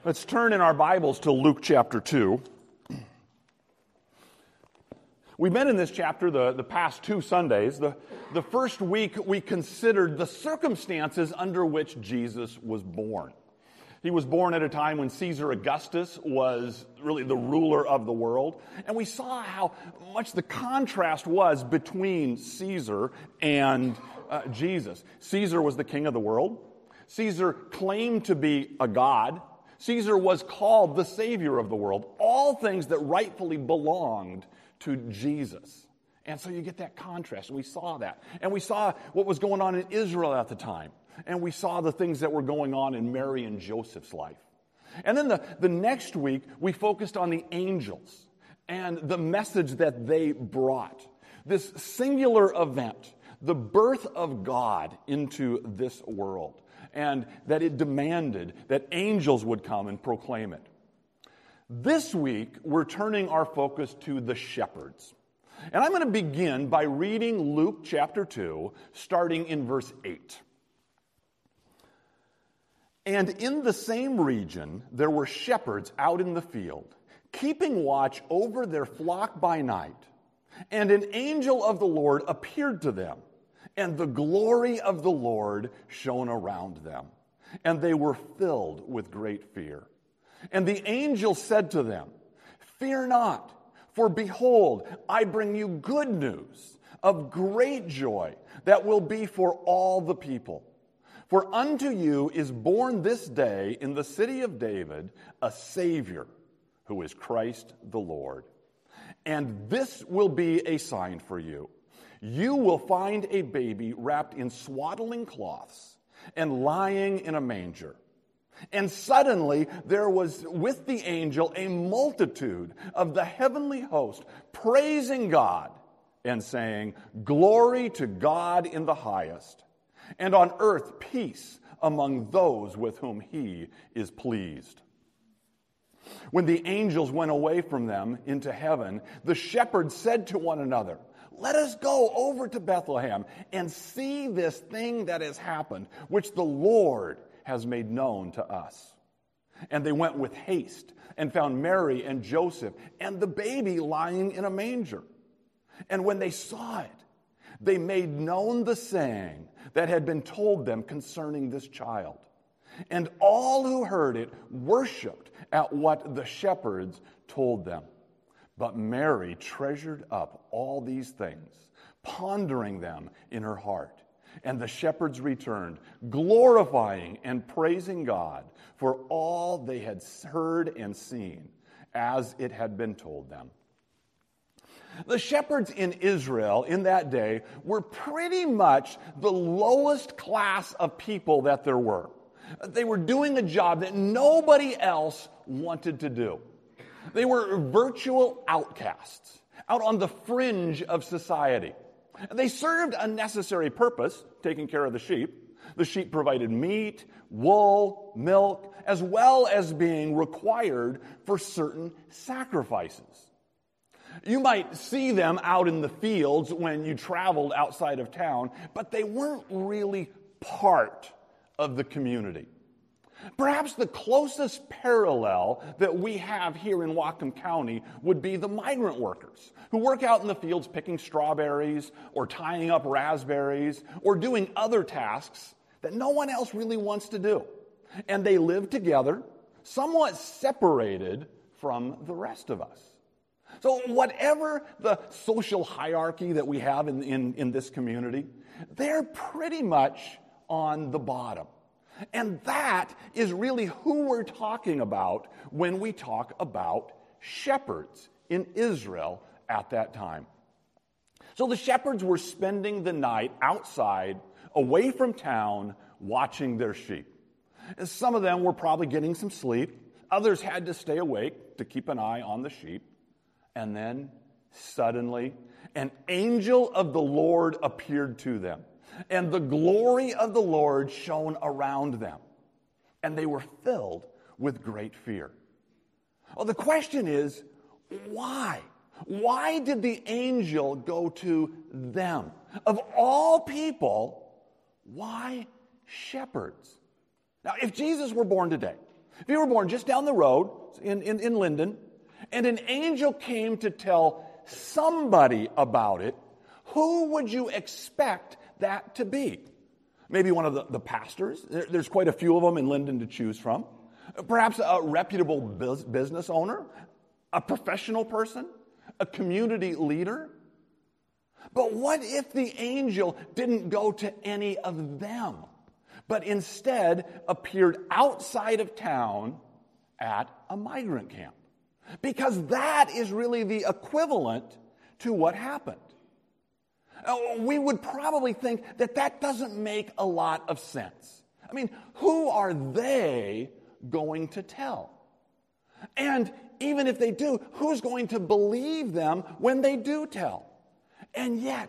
Let's turn in our Bibles to Luke chapter 2. We've been in this chapter the past 2 Sundays. The first week we considered the circumstances under which Jesus was born. He was born at a time when Caesar Augustus was really the ruler of the world. And we saw how much the contrast was between Caesar and Jesus. Caesar was the king of the world. Caesar claimed to be a god. Caesar was called the Savior of the world, all things that rightfully belonged to Jesus. And so you get that contrast, and we saw that. And we saw what was going on in Israel at the time, and we saw the things that were going on in Mary and Joseph's life. And then the next week, we focused on the angels and the message that they brought. This singular event, the birth of God into this world, and that it demanded that angels would come and proclaim it. This week, we're turning our focus to the shepherds. And I'm going to begin by reading Luke chapter 2, starting in verse 8. And in the same region, there were shepherds out in the field, keeping watch over their flock by night. And an angel of the Lord appeared to them, and the glory of the Lord shone around them, and they were filled with great fear. And the angel said to them, "Fear not, for behold, I bring you good news of great joy that will be for all the people. For unto you is born this day in the city of David a Savior, who is Christ the Lord. And this will be a sign for you. You will find a baby wrapped in swaddling cloths and lying in a manger." And suddenly there was with the angel a multitude of the heavenly host, praising God and saying, "Glory to God in the highest, and on earth peace among those with whom he is pleased." When the angels went away from them into heaven, the shepherds said to one another, "Let us go over to Bethlehem and see this thing that has happened, which the Lord has made known to us." And they went with haste and found Mary and Joseph and the baby lying in a manger. And when they saw it, they made known the saying that had been told them concerning this child. And all who heard it worshipped at what the shepherds told them. But Mary treasured up all these things, pondering them in her heart. And the shepherds returned, glorifying and praising God for all they had heard and seen, as it had been told them. The shepherds in Israel in that day were pretty much the lowest class of people that there were. They were doing a job that nobody else wanted to do. They were virtual outcasts, out on the fringe of society. They served a necessary purpose, taking care of the sheep. The sheep provided meat, wool, milk, as well as being required for certain sacrifices. You might see them out in the fields when you traveled outside of town, but they weren't really part of the community. Perhaps the closest parallel that we have here in Whatcom County would be the migrant workers who work out in the fields picking strawberries or tying up raspberries or doing other tasks that no one else really wants to do. And they live together, somewhat separated from the rest of us. So whatever the social hierarchy that we have in this community, they're pretty much on the bottom. And that is really who we're talking about when we talk about shepherds in Israel at that time. So the shepherds were spending the night outside, away from town, watching their sheep. Some of them were probably getting some sleep. Others had to stay awake to keep an eye on the sheep. And then, suddenly, an angel of the Lord appeared to them. And the glory of the Lord shone around them, and they were filled with great fear. Well, the question is, why? Why did the angel go to them? Of all people, why shepherds? Now, if Jesus were born today, If you were born just down the road in Linden, and an angel came to tell somebody about it, who would you expect that to be? Maybe one of the pastors. There's quite a few of them in Linden to choose from. Perhaps a reputable business owner, a professional person, a community leader. But what if the angel didn't go to any of them, but instead appeared outside of town at a migrant camp? Because that is really the equivalent to what happened. We would probably think that doesn't make a lot of sense. I mean, who are they going to tell? And even if they do, who's going to believe them when they do tell? And yet,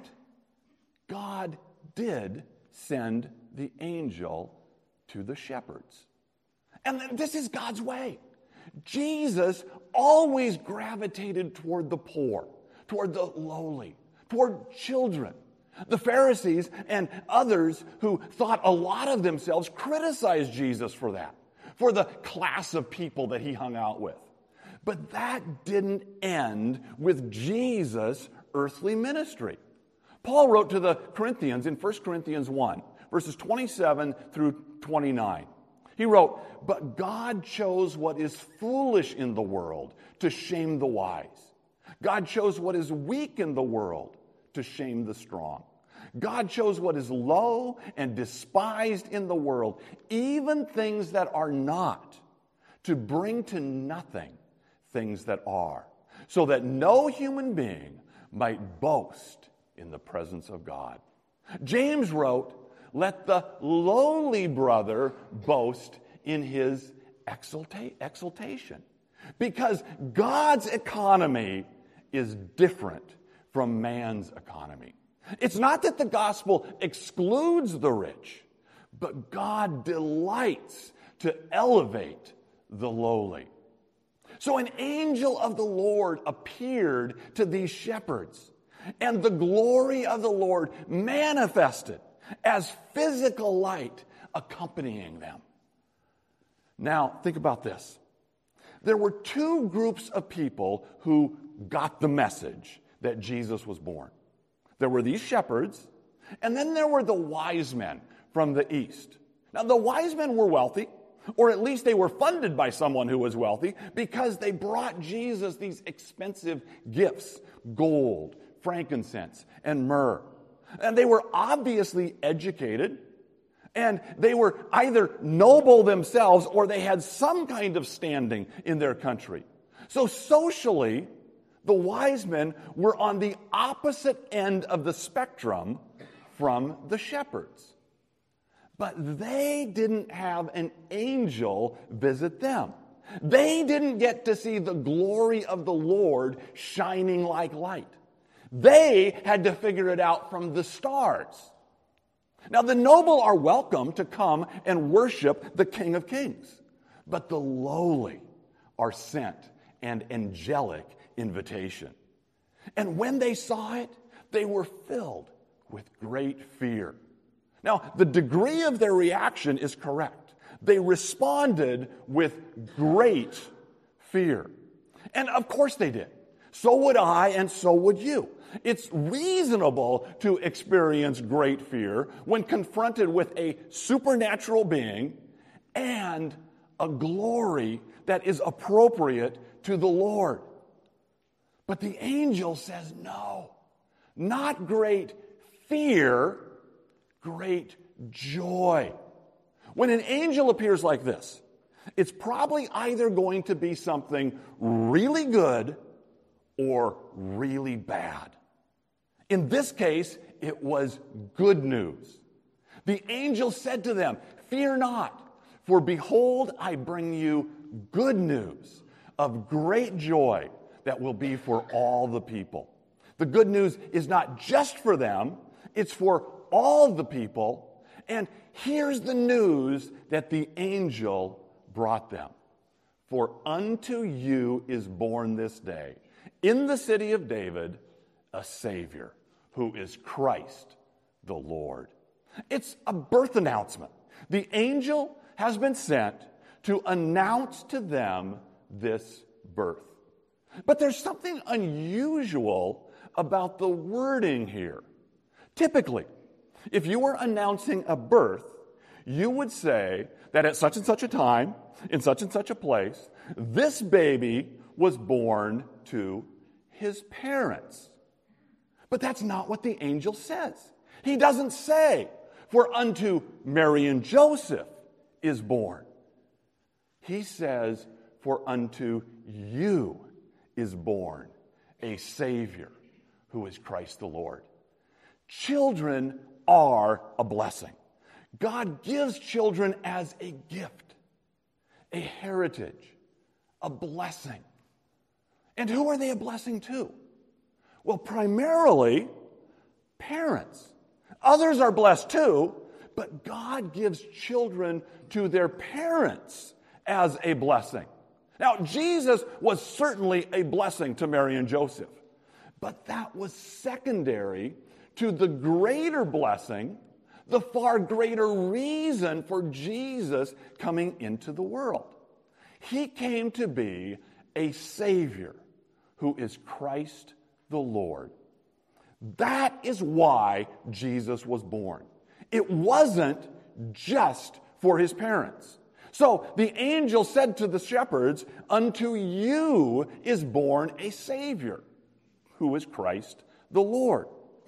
God did send the angel to the shepherds. And this is God's way. Jesus always gravitated toward the poor, toward the lowly, toward children. The Pharisees and others who thought a lot of themselves criticized Jesus for that, for the class of people that he hung out with. But that didn't end with Jesus' earthly ministry. Paul wrote to the Corinthians in 1 Corinthians 1, verses 27 through 29. He wrote, "But God chose what is foolish in the world to shame the wise. God chose what is weak in the world to shame the strong. God chose what is low and despised in the world, even things that are not, to bring to nothing things that are, so that no human being might boast in the presence of God." James wrote, "Let the lowly brother boast in his exaltation." Because God's economy is different from man's economy. It's not that the gospel excludes the rich, but God delights to elevate the lowly. So an angel of the Lord appeared to these shepherds, and the glory of the Lord manifested as physical light accompanying them. Now, think about this. There were two groups of people who got the message that Jesus was born. There were these shepherds, and then there were the wise men from the east. Now, the wise men were wealthy, or at least they were funded by someone who was wealthy, because they brought Jesus these expensive gifts: gold, frankincense, and myrrh. And they were obviously educated, and they were either noble themselves or they had some kind of standing in their country. So socially, the wise men were on the opposite end of the spectrum from the shepherds. But they didn't have an angel visit them. They didn't get to see the glory of the Lord shining like light. They had to figure it out from the stars. Now, the noble are welcome to come and worship the King of Kings, but the lowly are sent an angelic invitation. And when they saw it, they were filled with great fear. Now, the degree of their reaction is correct. They responded with great fear. And of course they did. So would I, and so would you. It's reasonable to experience great fear when confronted with a supernatural being and a glory that is appropriate to the Lord. But the angel says, no, not great fear, great joy. When an angel appears like this, it's probably either going to be something really good or really bad. In this case, it was good news. The angel said to them, "Fear not, for behold, I bring you good news of great joy that will be for all the people." The good news is not just for them, it's for all the people. And here's the news that the angel brought them. "For unto you is born this day in the city of David a Savior, who is Christ the Lord." It's a birth announcement. The angel has been sent to announce to them this birth. But there's something unusual about the wording here. Typically, if you were announcing a birth, you would say that at such and such a time, in such and such a place, this baby was born to his parents. But that's not what the angel says. He doesn't say, for unto Mary and Joseph is born. He says, for unto you is born a Savior who is Christ the Lord. Children are a blessing. God gives children as a gift, a heritage, a blessing. And who are they a blessing to? Well, primarily, parents. Others are blessed too, but God gives children to their parents as a blessing. Now, Jesus was certainly a blessing to Mary and Joseph, but that was secondary to the greater blessing, the far greater reason for Jesus coming into the world. He came to be a Savior who is Christ the Lord. That is why Jesus was born. It wasn't just for his parents. So the angel said to the shepherds, unto you is born a Savior, who is Christ the Lord.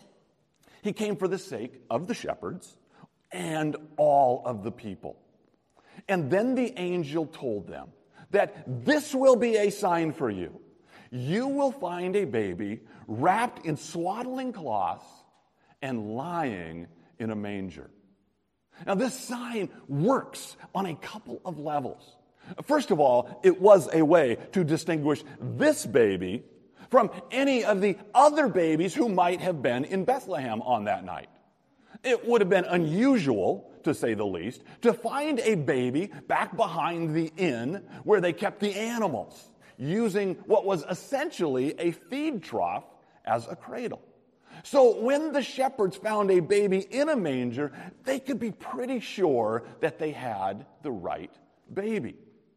He came for the sake of the shepherds and all of the people. And then the angel told them that this will be a sign for you. You will find a baby wrapped in swaddling cloths and lying in a manger. Now, this sign works on a couple of levels. First of all, it was a way to distinguish this baby from any of the other babies who might have been in Bethlehem on that night. It would have been unusual, to say the least, to find a baby back behind the inn where they kept the animals, using what was essentially a feed trough as a cradle. So when the shepherds found a baby in a manger, they could be pretty sure that they had the right baby.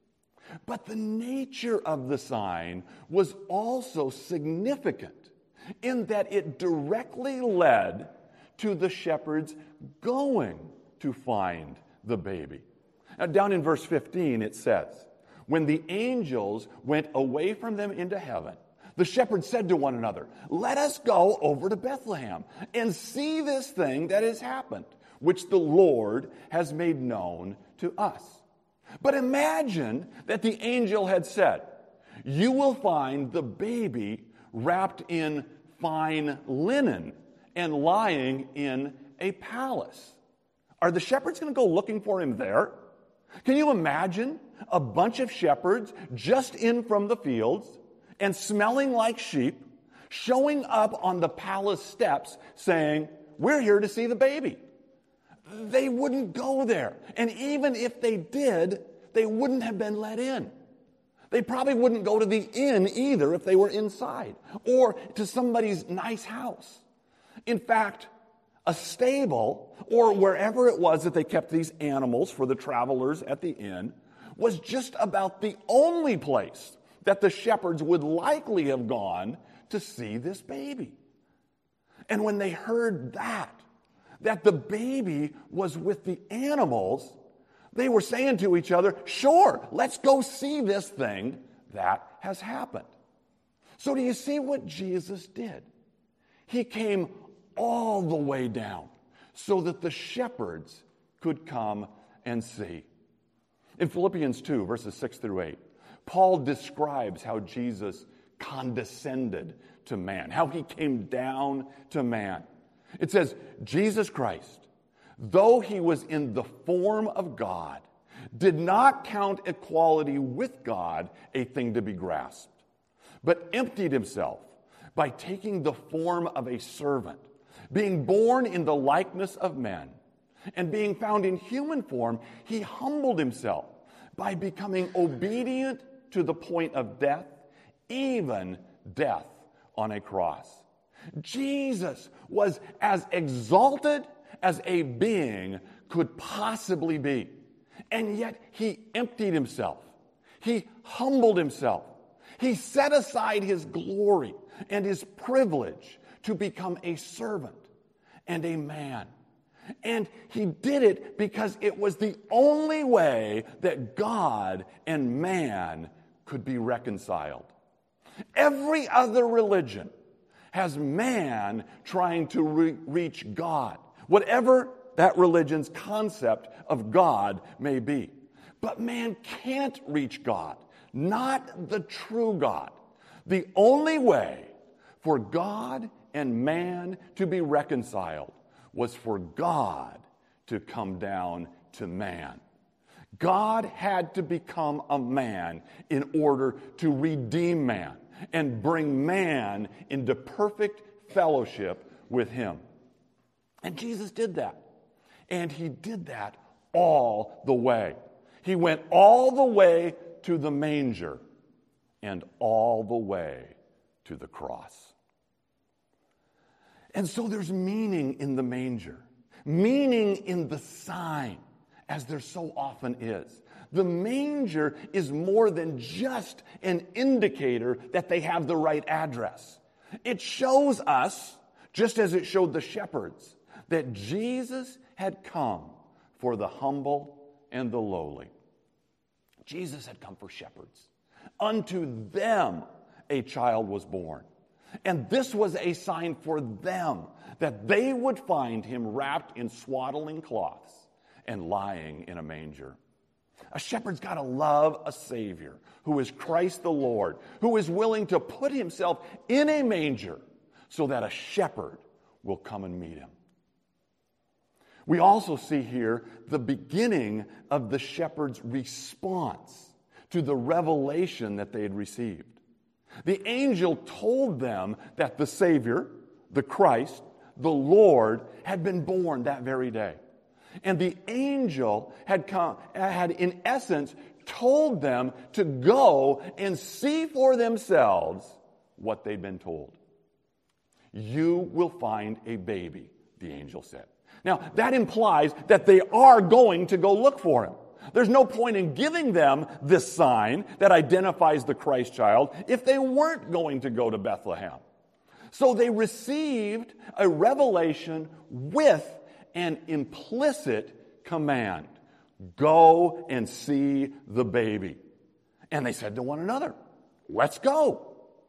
But the nature of the sign was also significant in that it directly led to the shepherds going to find the baby. Now, down in verse 15, it says, when the angels went away from them into heaven, the shepherds said to one another, let us go over to Bethlehem and see this thing that has happened, which the Lord has made known to us. But imagine that the angel had said, you will find the baby wrapped in fine linen and lying in a palace. Are the shepherds going to go looking for him there? Can you imagine a bunch of shepherds just in from the fields and smelling like sheep, showing up on the palace steps saying, we're here to see the baby? They wouldn't go there. And even if they did, they wouldn't have been let in. They probably wouldn't go to the inn either if they were inside, or to somebody's nice house. In fact, a stable, or wherever it was that they kept these animals for the travelers at the inn, was just about the only place that the shepherds would likely have gone to see this baby. And when they heard that the baby was with the animals, they were saying to each other, sure, let's go see this thing that has happened. So do you see what Jesus did? He came all the way down so that the shepherds could come and see. In Philippians 2, verses 6 through 8, Paul describes how Jesus condescended to man, how he came down to man. It says, Jesus Christ, though he was in the form of God, did not count equality with God a thing to be grasped, but emptied himself by taking the form of a servant, being born in the likeness of men, and being found in human form, he humbled himself by becoming obedient to the point of death, even death on a cross. Jesus was as exalted as a being could possibly be. And yet he emptied himself. He humbled himself. He set aside his glory and his privilege to become a servant and a man. And he did it because it was the only way that God and man could be reconciled. Every other religion has man trying to reach God, whatever that religion's concept of God may be. But man can't reach God, not the true God. The only way for God and man to be reconciled was for God to come down to man. God had to become a man in order to redeem man and bring man into perfect fellowship with him. And Jesus did that. And he did that all the way. He went all the way to the manger and all the way to the cross. And so there's meaning in the manger, meaning in the sign, as there so often is. The manger is more than just an indicator that they have the right address. It shows us, just as it showed the shepherds, that Jesus had come for the humble and the lowly. Jesus had come for shepherds. Unto them a child was born. And this was a sign for them that they would find him wrapped in swaddling cloths and lying in a manger. A shepherd's got to love a Savior who is Christ the Lord, who is willing to put himself in a manger so that a shepherd will come and meet him. We also see here the beginning of the shepherd's response to the revelation that they had received. The angel told them that the Savior, the Christ, the Lord, had been born that very day. And the angel had in essence told them to go and see for themselves what they'd been told. You will find a baby, the angel said. Now, that implies that they are going to go look for him. There's no point in giving them this sign that identifies the Christ child if they weren't going to go to Bethlehem. So they received a revelation with an implicit command. Go and see the baby. And they said to one another, let's go.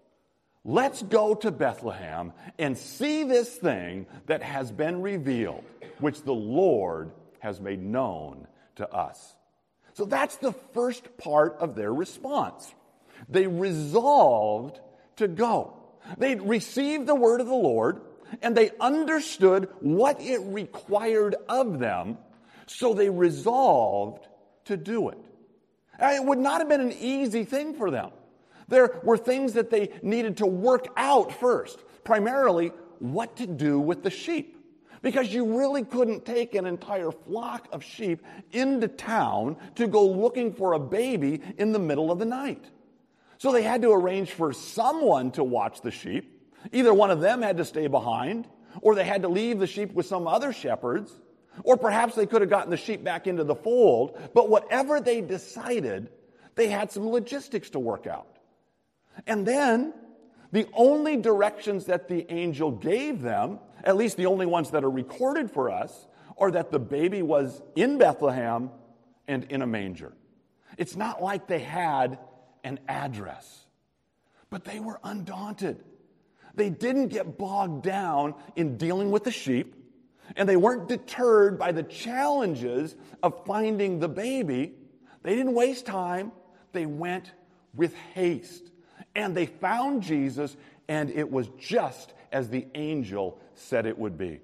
Let's go to Bethlehem and see this thing that has been revealed, which the Lord has made known to us. So that's the first part of their response. They resolved to go. They received the word of the Lord, and they understood what it required of them, so they resolved to do it. It would not have been an easy thing for them. There were things that they needed to work out first, primarily what to do with the sheep. Because you really couldn't take an entire flock of sheep into town to go looking for a baby in the middle of the night. So they had to arrange for someone to watch the sheep. Either one of them had to stay behind, or they had to leave the sheep with some other shepherds, or perhaps they could have gotten the sheep back into the fold. But whatever they decided, they had some logistics to work out. And then the only directions that the angel gave them, at least the only ones that are recorded for us, are that the baby was in Bethlehem and in a manger. It's not like they had an address, but they were undaunted. They didn't get bogged down in dealing with the sheep, and they weren't deterred by the challenges of finding the baby. They didn't waste time. They went with haste. And they found Jesus, and it was just as the angel said it would be.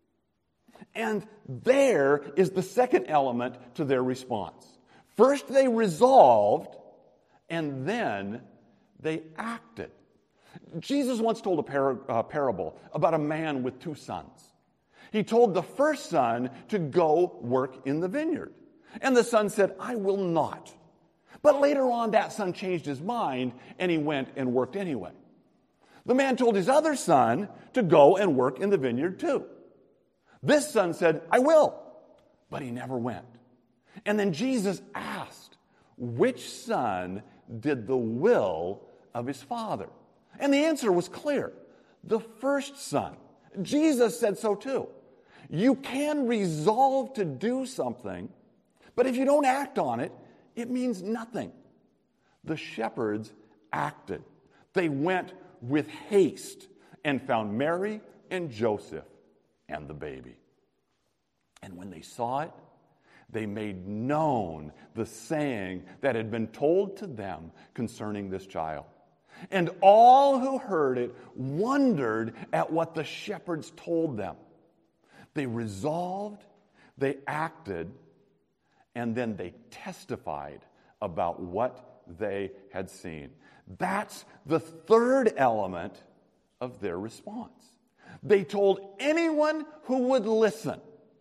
And there is the second element to their response. First they resolved, and then they acted. Jesus once told a parable about a man with two sons. He told the first son to go work in the vineyard. And the son said, I will not. But later on, that son changed his mind, and he went and worked anyway. The man told his other son to go and work in the vineyard too. This son said, I will. But he never went. And then Jesus asked, which son did the will of his father? And the answer was clear. The first son. Jesus said so too. You can resolve to do something, but if you don't act on it, it means nothing. The shepherds acted. They went with haste and found Mary and Joseph and the baby. And when they saw it, they made known the saying that had been told to them concerning this child. And all who heard it wondered at what the shepherds told them. They resolved, they acted, and then they testified about what they had seen. That's the third element of their response. They told anyone who would listen.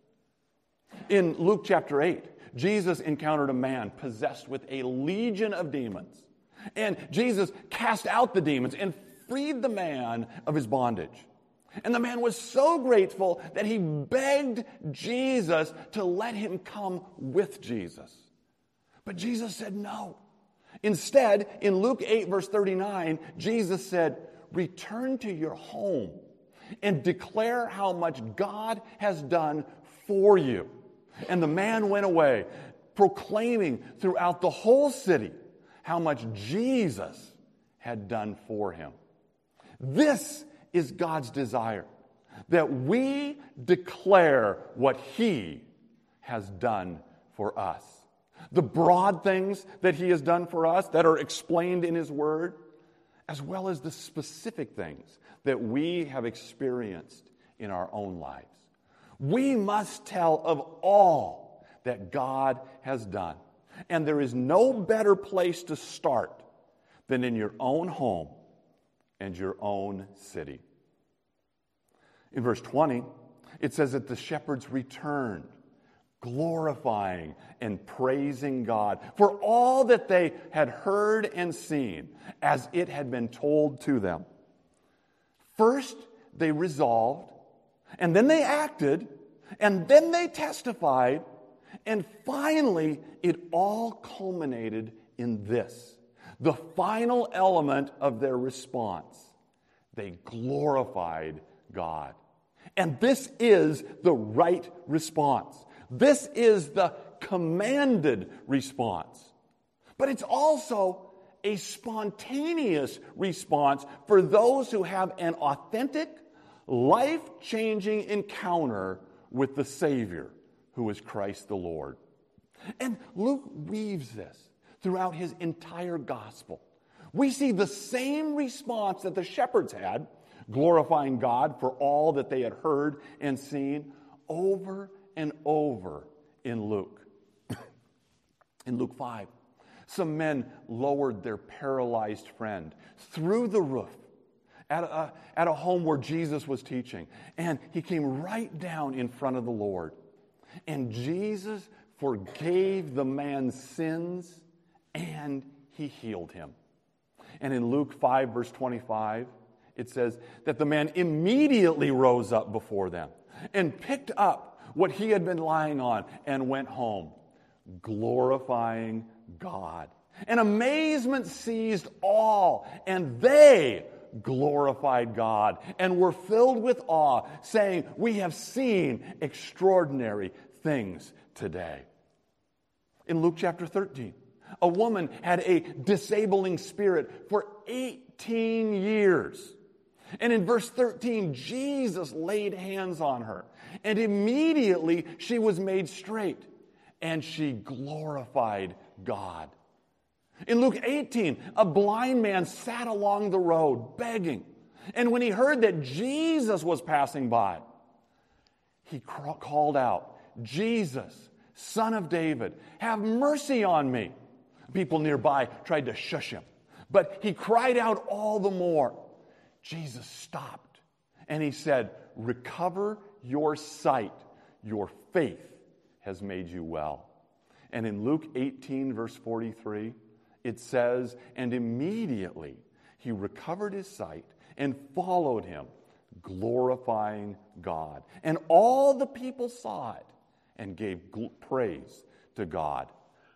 In Luke chapter 8, Jesus encountered a man possessed with a legion of demons. And Jesus cast out the demons and freed the man of his bondage. And the man was so grateful that he begged Jesus to let him come with Jesus. But Jesus said no. Instead, in Luke 8, verse 39, Jesus said, return to your home and declare how much God has done for you. And the man went away, proclaiming throughout the whole city how much Jesus had done for him. This is God's desire, that we declare what he has done for us. The broad things that he has done for us that are explained in his word, as well as the specific things that we have experienced in our own lives. We must tell of all that God has done. And there is no better place to start than in your own home and your own city. In verse 20, it says that the shepherds returned, glorifying and praising God for all that they had heard and seen as it had been told to them. First, they resolved, and then they acted, and then they testified, and finally, it all culminated in this. The final element of their response. They glorified God. And this is the right response. This is the commanded response. But it's also a spontaneous response for those who have an authentic, life-changing encounter with the Savior, who is Christ the Lord. And Luke weaves this throughout his entire gospel. We see the same response that the shepherds had, glorifying God for all that they had heard and seen, over and over in Luke. In Luke 5, some men lowered their paralyzed friend through the roof at a home where Jesus was teaching. And he came right down in front of the Lord. And Jesus forgave the man's sins and he healed him. And in Luke 5, verse 25, it says that the man immediately rose up before them and picked up what he had been lying on and went home, glorifying God. And amazement seized all, and they glorified God and were filled with awe, saying, we have seen extraordinary things today. In Luke chapter 13, a woman had a disabling spirit for 18 years. And in verse 13, Jesus laid hands on her, and immediately she was made straight, and she glorified God. In Luke 18, a blind man sat along the road begging, and when he heard that Jesus was passing by, he called out, Jesus, Son of David, have mercy on me. People nearby tried to shush him, but he cried out all the more. Jesus stopped, and he said, recover your sight. Your faith has made you well. And in Luke 18, verse 43, it says, and immediately he recovered his sight and followed him, glorifying God. And all the people saw it and gave praise to God.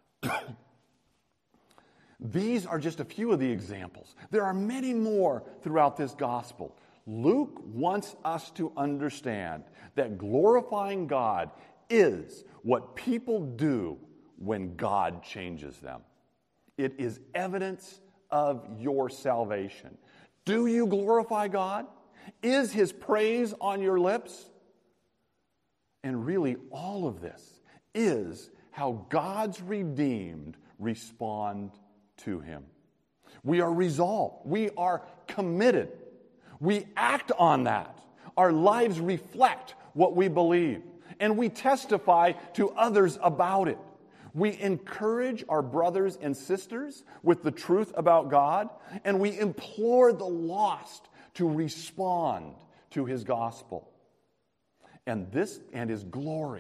These are just a few of the examples. There are many more throughout this gospel. Luke wants us to understand that glorifying God is what people do when God changes them. It is evidence of your salvation. Do you glorify God? Is His praise on your lips? And really, all of this is how God's redeemed respond to Him. We are resolved. We are committed. We act on that. Our lives reflect what we believe, and we testify to others about it. We encourage our brothers and sisters with the truth about God, and we implore the lost to respond to His gospel. And His glory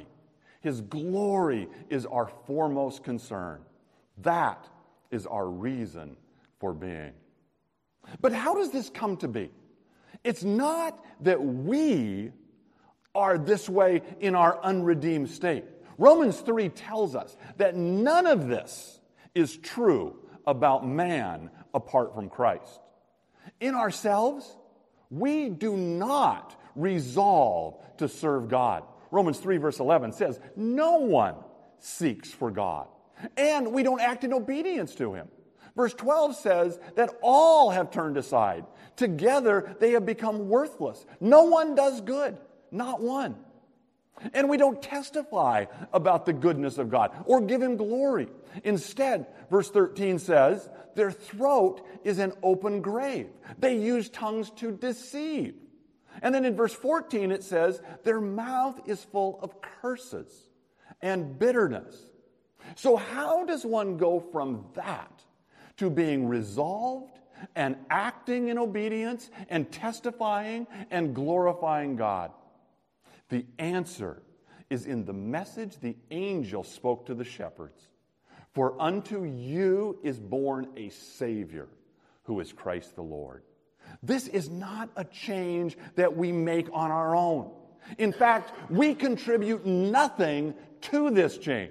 is our foremost concern. That is our reason for being. But how does this come to be? It's not that we are this way in our unredeemed state. Romans 3 tells us that none of this is true about man apart from Christ. In ourselves, we do not resolve to serve God. Romans 3 verse 11 says, no one seeks for God, and we don't act in obedience to Him. Verse 12 says that all have turned aside. Together they have become worthless. No one does good, not one. And we don't testify about the goodness of God or give Him glory. Instead, verse 13 says, their throat is an open grave. They use tongues to deceive. And then in verse 14 it says, their mouth is full of curses and bitterness. So how does one go from that to being resolved and acting in obedience and testifying and glorifying God? The answer is in the message the angel spoke to the shepherds. For unto you is born a Savior, who is Christ the Lord. This is not a change that we make on our own. In fact, we contribute nothing to this change.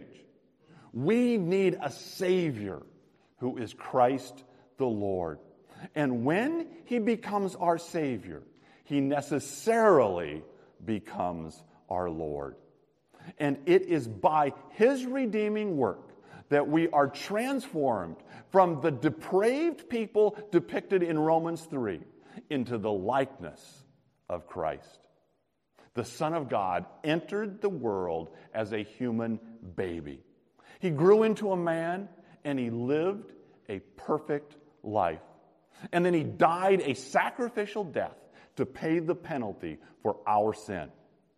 We need a Savior, who is Christ the Lord. And when He becomes our Savior, He necessarily becomes our Lord. And it is by His redeeming work that we are transformed from the depraved people depicted in Romans 3 into the likeness of Christ. The Son of God entered the world as a human baby. He grew into a man, and He lived a perfect life. And then He died a sacrificial death to pay the penalty for our sin,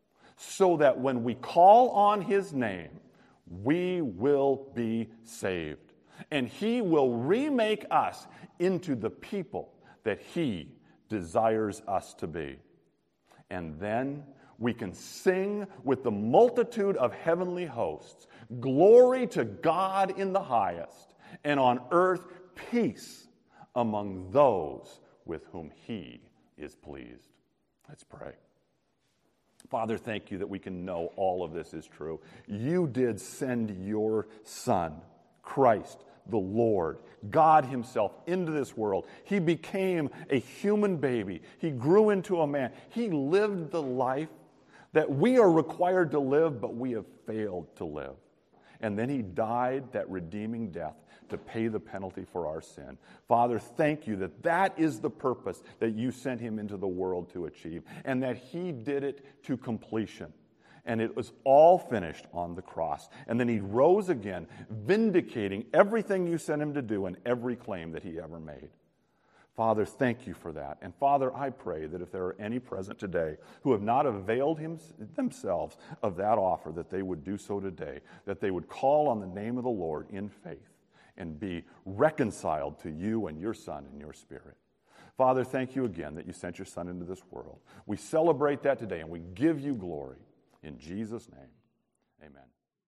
so that when we call on His name, we will be saved. And He will remake us into the people that He desires us to be. And then we can sing with the multitude of heavenly hosts, glory to God in the highest, and on earth peace among those with whom He is pleased. Let's pray. Father, thank You that we can know all of this is true. You did send Your Son, Christ the Lord, God Himself, into this world. He became a human baby. He grew into a man. He lived the life that we are required to live, but we have failed to live. And then He died that redeeming death to pay the penalty for our sin. Father, thank You that that is the purpose that You sent Him into the world to achieve, and that He did it to completion. And it was all finished on the cross. And then He rose again, vindicating everything You sent Him to do and every claim that He ever made. Father, thank You for that. And Father, I pray that if there are any present today who have not availed themselves of that offer, that they would do so today, that they would call on the name of the Lord in faith and be reconciled to You and Your Son and Your Spirit. Father, thank You again that You sent Your Son into this world. We celebrate that today, and we give You glory. In Jesus' name, amen.